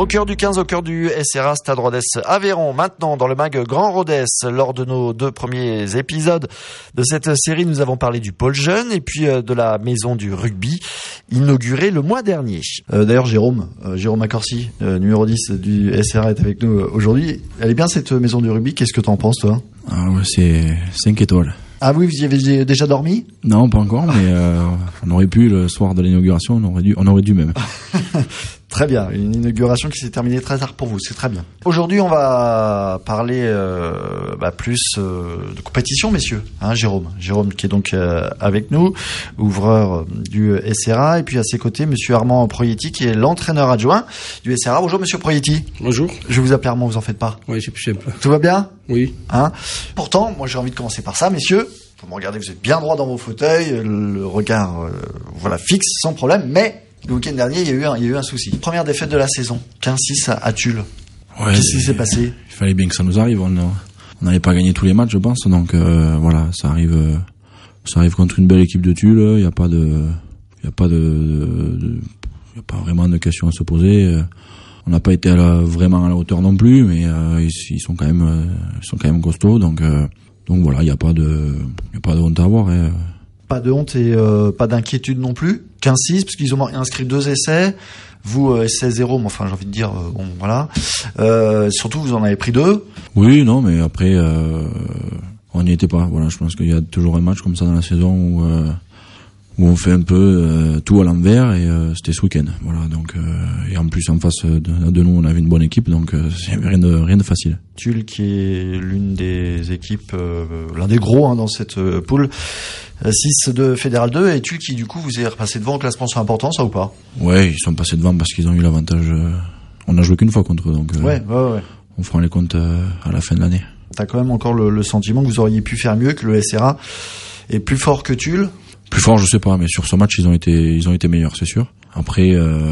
Au cœur du 15, au cœur du SRA Stade Rodez Aveyron. Maintenant, dans le mag Grand Rodez, lors de nos 2 premiers épisodes de cette série, nous avons parlé du pôle jeune et puis de la maison du rugby, inaugurée le mois dernier. D'ailleurs, Jérôme Accorsi, numéro 10 du SRA, est avec nous aujourd'hui. Elle est bien cette maison du rugby, qu'est-ce que t'en penses, toi? Ah ouais, c'est 5 étoiles. Ah oui, vous y avez déjà dormi? Non, pas encore, mais on aurait pu le soir de l'inauguration, on aurait dû même. Très bien, une inauguration qui s'est terminée très tard pour vous, c'est très bien. Aujourd'hui, on va parler plus de compétition, messieurs. Hein, Jérôme qui est donc avec nous, ouvreur du SRA, et puis à ses côtés, monsieur Armand Proietti, qui est l'entraîneur adjoint du SRA. Bonjour, monsieur Proietti. Bonjour. Je vais vous appeler Armand, vous en faites pas. Oui, c'est plus simple. Tout va bien? Oui. Hein? Pourtant, moi j'ai envie de commencer par ça, messieurs. Vous me regardez, vous êtes bien droit dans vos fauteuils, le regard fixe, sans problème, mais le week-end dernier, il y a eu un souci. Première défaite de la saison, 15-6 à Tulle. Ouais, qu'est-ce qui s'est passé? Il fallait bien que ça nous arrive. On n'allait pas gagner tous les matchs, je pense. Donc voilà, ça arrive contre une belle équipe de Tulle. Il n'y a pas vraiment de questions à se poser. On n'a pas été vraiment à la hauteur non plus, mais ils sont quand même costauds. Donc voilà, il n'y a pas de honte à avoir. Pas de honte et pas d'inquiétude non plus. 15-6, parce qu'ils ont inscrit 2 essais. Vous, essai 0, mais enfin, j'ai envie de dire, bon, voilà. Surtout, vous en avez pris 2. Oui, non, mais après, on n'y était pas. Voilà, je pense qu'il y a toujours un match comme ça dans la saison où on fait un peu tout à l'envers, et c'était ce week-end. Voilà, donc et en plus en face de nous, on avait une bonne équipe, donc c'est rien de facile. Tulle, qui est l'une des équipes, l'un des gros dans cette poule. 6 de Fédéral 2, et Tulle qui du coup vous est repassé devant au classement sur important, ça ou pas? Ouais, ils sont passés devant parce qu'ils ont eu l'avantage. On a joué qu'une fois contre eux, donc ouais. On fera les comptes à la fin de l'année. T'as quand même encore le sentiment que vous auriez pu faire mieux, que le SRA est plus fort que Tulle? Plus fort, je sais pas, mais sur ce match ils ont été meilleurs, c'est sûr. Après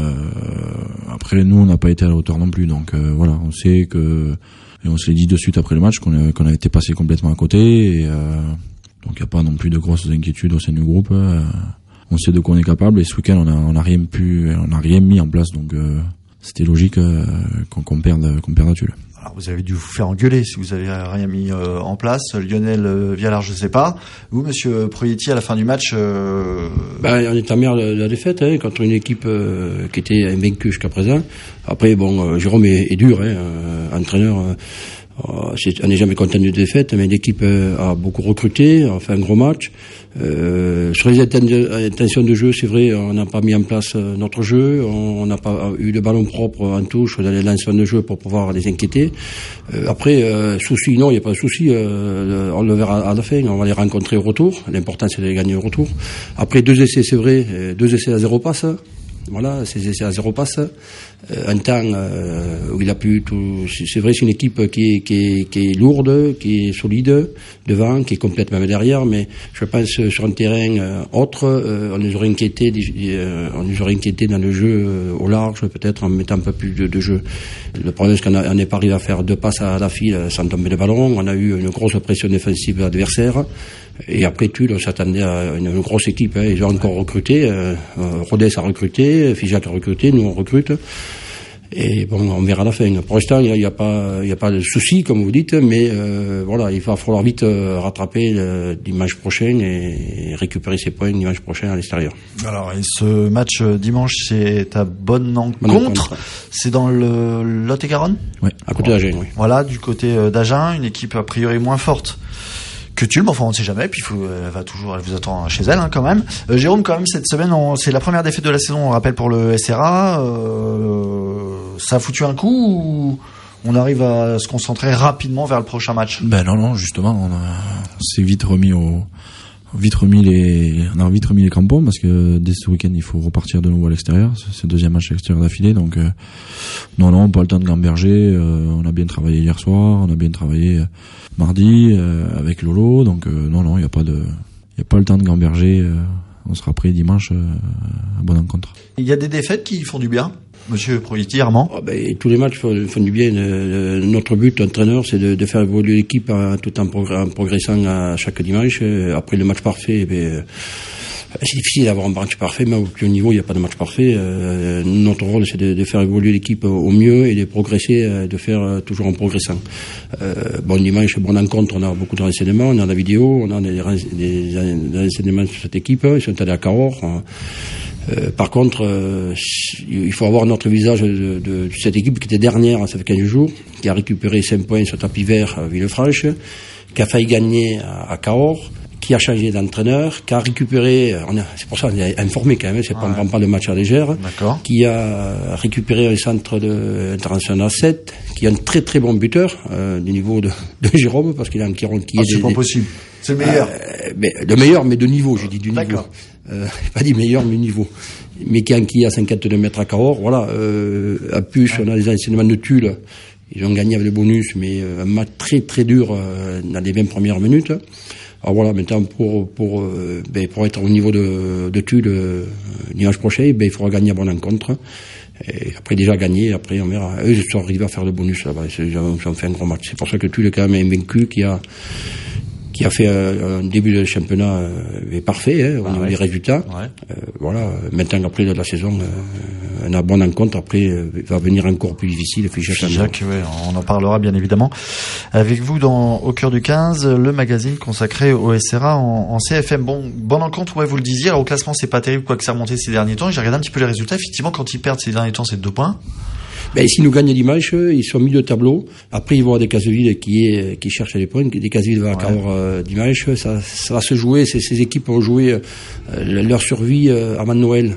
nous on n'a pas été à la hauteur non plus, donc voilà, on sait que, et on se l'est dit de suite après le match qu'on a été passé complètement à côté, et donc il n'y a pas non plus de grosses inquiétudes au sein du groupe. On sait de quoi on est capable, et ce week-end on a rien mis en place, donc c'était logique qu'on perde à Tulle. Alors vous avez dû vous faire engueuler si vous avez rien mis en place. Lionel Vialard, je sais pas. Vous, monsieur Proietti, à la fin du match, on est amer de la défaite contre une équipe qui était invaincue jusqu'à présent. Après, Jérôme est dur, entraîneur. On n'est jamais content de défaite, mais l'équipe a beaucoup recruté, a fait un gros match. Sur les intentions de jeu, c'est vrai, on n'a pas mis en place notre jeu, on n'a pas eu de ballon propre en touche dans les lancements de jeu pour pouvoir les inquiéter. Après, souci, non, il n'y a pas de souci, on le verra à la fin, on va les rencontrer au retour. L'important, c'est de les gagner au retour. Après, 2 essais, c'est vrai, 2 essais à 0 passe. Voilà, ces essais à 0 passe. Un temps où il a pu tout. C'est vrai, c'est une équipe qui est lourde, qui est solide devant, qui est complète même derrière, mais je pense sur un terrain autre, on nous aurait inquiété dans le jeu au large, peut-être en mettant un peu plus de jeu. Le problème, c'est qu'on n'est pas arrivé à faire 2 passes à la file sans tomber le ballon. On a eu une grosse pression défensive adversaire. Et après Tulle, on s'attendait à une grosse équipe. Ils ont encore recruté. Rodez a recruté, Figeac a recruté, nous on recrute. Et bon, on verra à la fin. Pour l'instant, il n'y a pas de souci, comme vous dites, mais voilà, il va falloir vite rattraper dimanche prochain et récupérer ses points dimanche prochain à l'extérieur. Alors, et ce match dimanche, c'est à Bonne-Rencontre. C'est dans le Lot-et-Garonne? Oui, à côté d'Agen, oui. Voilà, du côté d'Agen, une équipe a priori moins forte que Tulle, mais enfin on ne sait jamais, puis elle vous attend chez elle quand même. Jérôme, quand même, cette semaine, c'est la première défaite de la saison, on rappelle, pour le SRA. Ça a foutu un coup, ou on arrive à se concentrer rapidement vers le prochain match? Non, justement, on s'est vite remis les crampons, parce que dès ce week-end il faut repartir de nouveau à l'extérieur. C'est le 2e match à l'extérieur d'affilée, donc non, pas le temps de gamberger. On a bien travaillé hier soir, on a bien travaillé mardi avec Lolo, donc non, il y a pas le temps de gamberger. On sera prêt dimanche à Bonne-Rencontre. Il y a des défaites qui font du bien, monsieur Proietti, Armand? Tous les matchs font du bien. Notre but, entraîneur, c'est de faire évoluer l'équipe tout en progressant à chaque dimanche. Après le match parfait, C'est difficile d'avoir un match parfait, mais au plus haut niveau, il n'y a pas de match parfait. Notre rôle, c'est de faire évoluer l'équipe au mieux et de progresser, de faire toujours en progressant. Dimanche, bonne rencontre, on a beaucoup de renseignements, on a la vidéo, on a des renseignements sur cette équipe, ils sont allés à Cahors. Par contre, il faut avoir notre visage de cette équipe qui était dernière, ça fait 15 jours, qui a récupéré 5 points sur tapis vert à Villefranche, qui a failli gagner à Cahors, qui a changé d'entraîneur, qui a récupéré, c'est pour ça qu'on est informé quand même, on ne prend pas le match à légère, qui a récupéré un centre international 7, qui est un très très bon buteur, du niveau de Jérôme, parce qu'il a un qui est c'est pas possible. C'est le meilleur. Le meilleur, mais de niveau, j'ai dit du niveau. Pas dit meilleur, mais niveau. Mais qui a 52 mètres à Cahors, voilà. À Puce, on a les enseignements de Tulle. Ils ont gagné avec le bonus, mais un match très très dur dans les 20 premières minutes. Alors voilà, maintenant pour être au niveau de Tulle dimanche prochain, il faudra gagner à bonne rencontre. Et après déjà gagné, après on verra. Eux, ils sont arrivés à faire le bonus là-bas. Ils ont fait un gros match. C'est pour ça que Tulle est quand même invaincu, qui a fait un début de championnat parfait au niveau des résultats. Voilà. Maintenant, après la saison, on a bonne rencontre. Après, il va venir encore plus difficile. Figeac, on en parlera bien évidemment. Avec vous, au cœur du 15, le magazine consacré au SRA en CFM. Bonne rencontre, vous le disiez. Alors, au classement, c'est pas terrible, quoi que ça remonté ces derniers temps. J'ai regardé un petit peu les résultats. Effectivement, quand ils perdent ces derniers temps, c'est 2 points. S'ils nous gagnent dimanche, ils sont milieu de tableau. Après, ils vont avoir des Caseville qui cherchent les points. Des Caseville va à Cahors dimanche. Ça va se jouer. Ces équipes vont jouer leur survie avant Noël.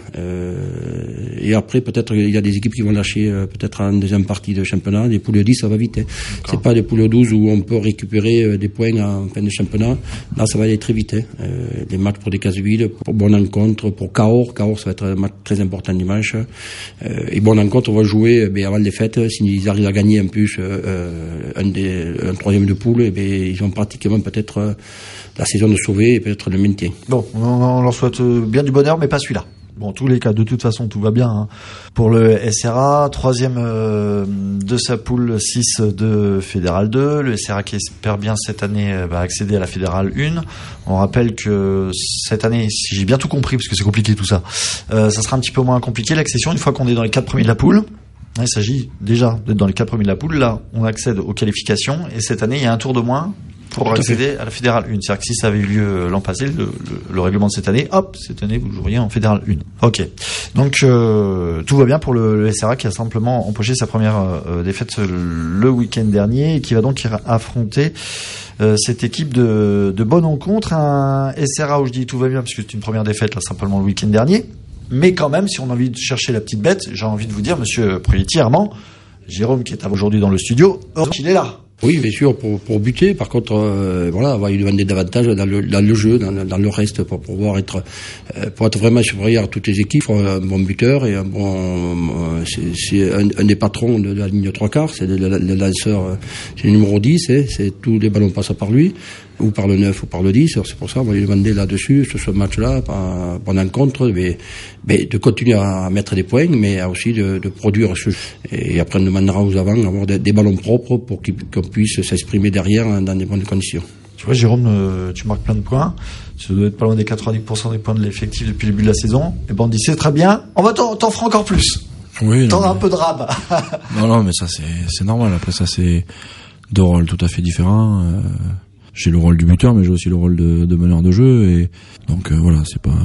Et après, peut-être, il y a des équipes qui vont lâcher peut-être en deuxième partie de championnat. Les poules 10, ça va vite. C'est pas des poules 12 où on peut récupérer des points en fin de championnat. Là, ça va aller très vite. Des matchs pour des Caseville, pour bonne rencontre, pour Cahors. Cahors, ça va être un match très important dimanche. Et bonne rencontre, on va jouer avant les fêtes, s'ils arrivent à gagner en plus un troisième de poule, ils ont pratiquement peut-être la saison de sauver et peut-être le maintien. Bon, on leur souhaite bien du bonheur, mais pas celui-là. Bon, en tous les cas, de toute façon, tout va bien pour le SRA, 3e de sa poule 6 de Fédéral 2. Le SRA qui espère bien cette année accéder à la Fédéral 1. On rappelle que cette année, si j'ai bien tout compris, parce que c'est compliqué tout ça, ça sera un petit peu moins compliqué l'accession une fois qu'on est dans les 4 premiers de la poule. Il s'agit déjà d'être dans les 4 premiers de la poule. Là, on accède aux qualifications. Et cette année, il y a un tour de moins pour accéder à la Fédérale 1. C'est-à-dire que si ça avait eu lieu l'an passé, le règlement de cette année, cette année, vous joueriez en Fédérale 1. Ok. Donc, tout va bien pour le SRA qui a simplement empoché sa première défaite le week-end dernier et qui va donc affronter cette équipe de bonne rencontre. Un SRA où je dis tout va bien parce que c'est une première défaite, là, simplement le week-end dernier. Mais quand même, si on a envie de chercher la petite bête, j'ai envie de vous dire, monsieur Proietti, Armand, Jérôme qui est aujourd'hui dans le studio, il est là. Oui, bien sûr, pour buter. Par contre, on va lui demander davantage dans le jeu, dans le reste, pour pouvoir être vraiment supérieur à toutes les équipes. Un bon buteur et c'est un des patrons de la ligne de 3/4. C'est le lanceur, c'est le numéro 10, c'est tous les ballons passent par lui, ou par le 9 ou par le 10. Alors c'est pour ça qu'on va lui demander là-dessus, sur ce match-là, pendant contre, mais de continuer à mettre des points, mais aussi de produire ce jeu. Et après, on demandera aux avants d'avoir des ballons propres pour qu'on puisse s'exprimer derrière dans des bonnes conditions. Tu vois, Jérôme, tu marques plein de points. Tu dois être pas loin des 90% des points de l'effectif depuis le début de la saison. Et on dit, c'est très bien. On va t'en fera encore plus. Oui. T'en as un peu de rab. non, mais ça, c'est normal. Après, ça, c'est 2 rôles tout à fait différents. J'ai le rôle du buteur, mais j'ai aussi le rôle de meneur de jeu, et donc voilà,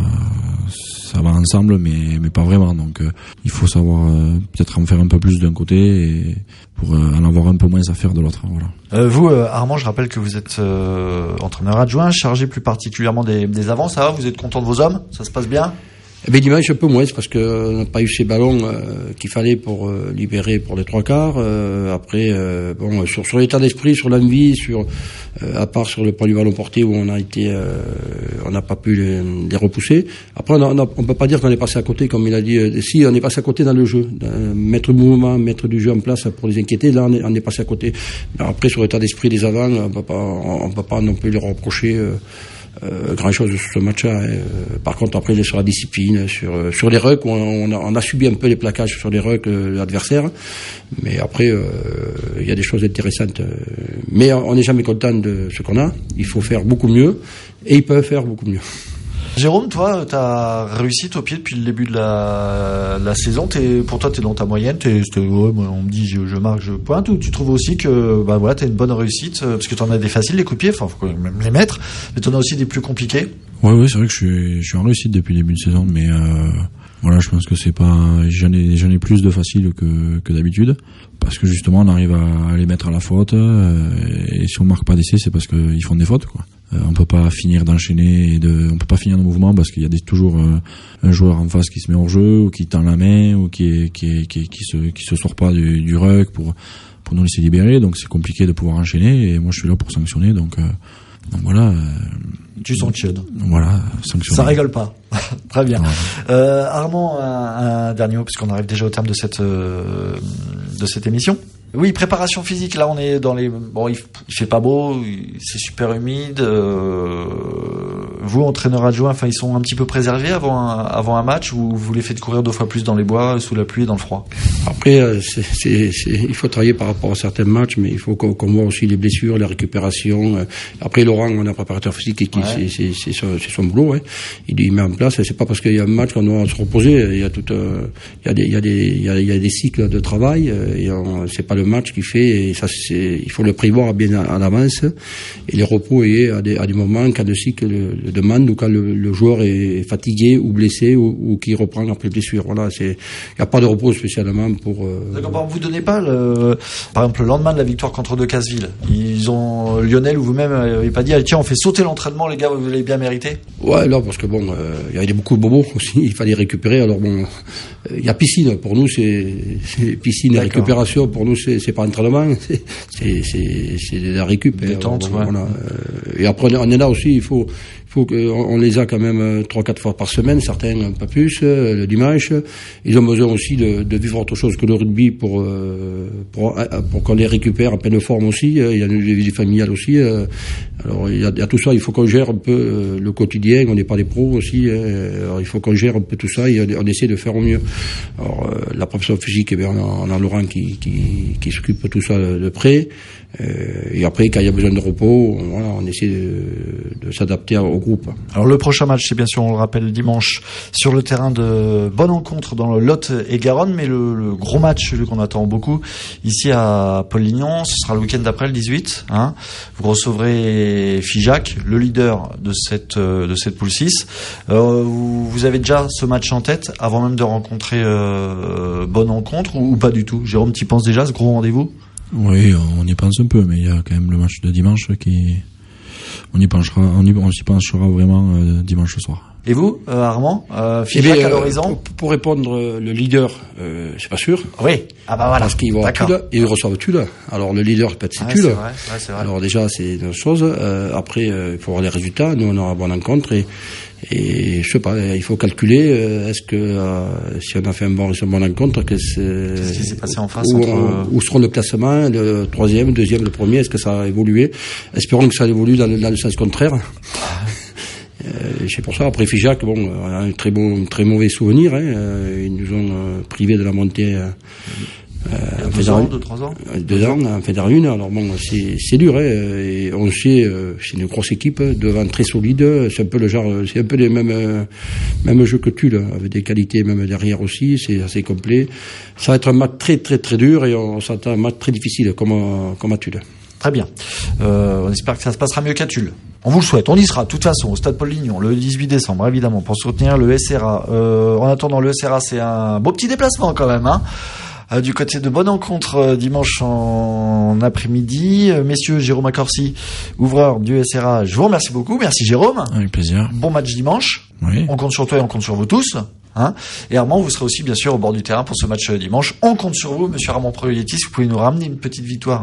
ça va ensemble, mais pas vraiment. Donc il faut savoir peut-être en faire un peu plus d'un côté et pour en avoir un peu moins à faire de l'autre. Voilà. Vous, Armand, je rappelle que vous êtes entraîneur adjoint, chargé plus particulièrement des avants. Ça va, vous êtes content de vos hommes? Ça se passe bien? Dimanche un peu moins, parce qu'on n'a pas eu ces ballons qu'il fallait pour libérer pour les 3/4. Après, sur l'état d'esprit, sur l'envie, à part sur le point du ballon porté où on n'a pas pu les repousser. Après, on peut pas dire qu'on est passé à côté, comme il a dit. Si, on est passé à côté dans le jeu, mettre le mouvement, mettre du jeu en place pour les inquiéter. Là, on est passé à côté. Mais après, sur l'état d'esprit des avants, on peut pas non plus leur reprocher grand chose sur ce match-là. Par contre, après, sur la discipline, sur les rucks, on a subi un peu les plaquages sur les rucks de l'adversaire. Mais après, il y a des choses intéressantes. Mais on n'est jamais content de ce qu'on a. Il faut faire beaucoup mieux. Et ils peuvent faire beaucoup mieux. Jérôme, toi, t'as réussi au pied depuis le début de la saison. Pour toi, t'es dans ta moyenne. On me dit, je marque, je pointe. Ou tu trouves aussi que, t'as une bonne réussite, parce que t'en as des faciles, les coups de pied. Enfin, faut quand même les mettre. Mais t'en as aussi des plus compliqués. Ouais, c'est vrai que je suis en réussite depuis le début de saison, mais voilà, je pense que c'est pas, j'en ai plus de facile que d'habitude, parce que justement on arrive à les mettre à la faute, et si on marque pas d'essai, c'est parce qu'ils font des fautes, quoi. On peut pas finir d'enchaîner on peut pas finir nos mouvements parce qu'il y a toujours un joueur en face qui se met hors jeu ou qui tend la main ou qui se sort pas du ruck pour nous laisser libérer, donc c'est compliqué de pouvoir enchaîner, et moi je suis là pour sanctionner, donc voilà. Tu sanctionnes. Voilà, sanctionner. Ça rigole pas. Très bien. Ouais. Armand, un dernier mot, puisqu'on arrive déjà au terme de cette émission. Oui, préparation physique. Là, on est dans les. Bon, il fait pas beau, c'est super humide. Vous, entraîneur adjoint, ils sont un petit peu préservés avant un match, ou vous les faites courir 2 fois plus dans les bois, sous la pluie et dans le froid? Après, il faut travailler par rapport à certains matchs, mais il faut qu'on voit aussi les blessures, les récupérations. Après, Laurent, on a un préparateur physique et c'est son boulot. Hein. Il met en place. C'est pas parce qu'il y a un match qu'on doit se reposer. Il y a des cycles de travail. C'est pas le match qui fait, et ça, il faut le prévoir bien en avance, et les repos à des moments quand le cycle le demande, ou quand le joueur est fatigué ou blessé ou qui reprend après blessure. Voilà, il n'y a pas de repos spécialement pour. D'accord, vous donnez pas par exemple, le lendemain de la victoire contre Decazeville, Lionel ou vous-même n'avez pas dit, tiens, on fait sauter l'entraînement, les gars, vous l'avez bien mérité? Ouais, non, parce que il y avait beaucoup de bobos aussi, il fallait récupérer. Alors il y a piscine, pour nous c'est piscine et récupération, pour nous c'est pas entraînement, c'est de la récup. Détente, voilà. Et après on est là aussi, il faut qu'on les a quand même 3-4 fois par semaine, certains un peu plus, le dimanche. Ils ont besoin aussi de vivre autre chose que le rugby pour qu'on les récupère en pleine forme aussi. Il y a une vie familiale aussi. Alors il y a tout ça, il faut qu'on gère un peu le quotidien, on n'est pas des pros aussi. Alors il faut qu'on gère un peu tout ça et on essaie de faire au mieux. Alors la préparation physique, on a Laurent qui s'occupe de tout ça de près. Et après, quand il y a besoin de repos, voilà, on essaie de s'adapter au groupe. Alors le prochain match, c'est bien sûr, on le rappelle, dimanche sur le terrain de Bonne-Rencontre dans le Lot et Garonne, mais le gros match, celui qu'on attend beaucoup, ici à Paul-Lignon, ce sera le week-end d'après, le 18. Vous recevrez Figeac, le leader de cette poule 6. Vous avez déjà ce match en tête avant même de rencontrer Bonne-Rencontre, ou pas du tout? Jérôme, t'y penses déjà, ce gros rendez-vous? Oui, on y pense un peu, mais il y a quand même le match de dimanche on s'y penchera vraiment dimanche soir. Et vous, Armand, Figeac à l'horizon? Pour répondre, le leader, c'est pas sûr. Oui. Ah bah voilà. Parce qu'ils vont à Tulle, ils reçoivent Tulle. Alors le leader peut-être c'est Tulle. C'est vrai. Alors déjà c'est une chose. Après, il faut voir les résultats. Nous on aura bonne rencontre et je sais pas, il faut calculer. Est-ce que si on a fait une bonne rencontre, qu'est-ce qui s'est passé en face? Où seront le classement, le troisième, le deuxième, le premier? Est-ce que ça a évolué? Espérons que ça évolue dans le sens contraire. C'est pour ça. Après Figeac, on a un très mauvais souvenir. Ils nous ont privés de la montée. 2 ans, 2-3 ans. 2 ans en Fédéral 1. Alors c'est dur. Et on sait, c'est une grosse équipe, devant très solide. C'est un peu le genre, c'est un peu les mêmes jeux que Tulle, avec des qualités même derrière aussi. C'est assez complet. Ça va être un match très très très dur et on s'attend à un match très difficile comme à Tulle. Très bien. On espère que ça se passera mieux qu'à Tulle. On vous le souhaite. On y sera, de toute façon, au Stade Paul-Lignon, le 18 décembre, évidemment, pour soutenir le SRA. En attendant, le SRA, c'est un beau petit déplacement quand même, du côté de Bonne-Rencontre, dimanche en après-midi. Messieurs, Jérôme Accorsi, ouvreur du SRA, je vous remercie beaucoup. Merci Jérôme. Avec plaisir. Bon match dimanche. Oui. On compte sur toi et on compte sur vous tous. Et Armand, vous serez aussi bien sûr au bord du terrain pour ce match dimanche. On compte sur vous, monsieur Armand Prioletis. Vous pouvez nous ramener une petite victoire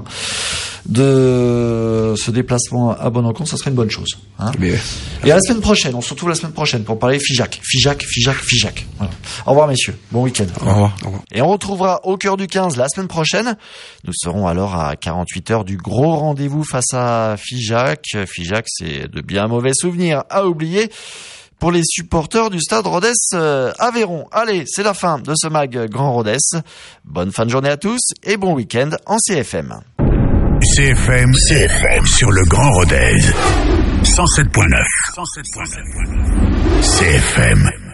de ce déplacement à Bonne-Rencontre, ça serait une bonne chose. Et à la semaine prochaine, on se retrouve la semaine prochaine pour parler Figeac. Voilà. Au revoir messieurs, bon week-end. Au revoir. Et on retrouvera au cœur du 15 la semaine prochaine. Nous serons alors à 48 heures du gros rendez-vous face à Figeac. Figeac, c'est de bien mauvais souvenirs à oublier pour les supporters du Stade Rodez Aveyron. Allez, c'est la fin de ce mag Grand Rodez. Bonne fin de journée à tous et bon week-end en CFM. CFM sur le Grand Rodez. 107.9. CFM.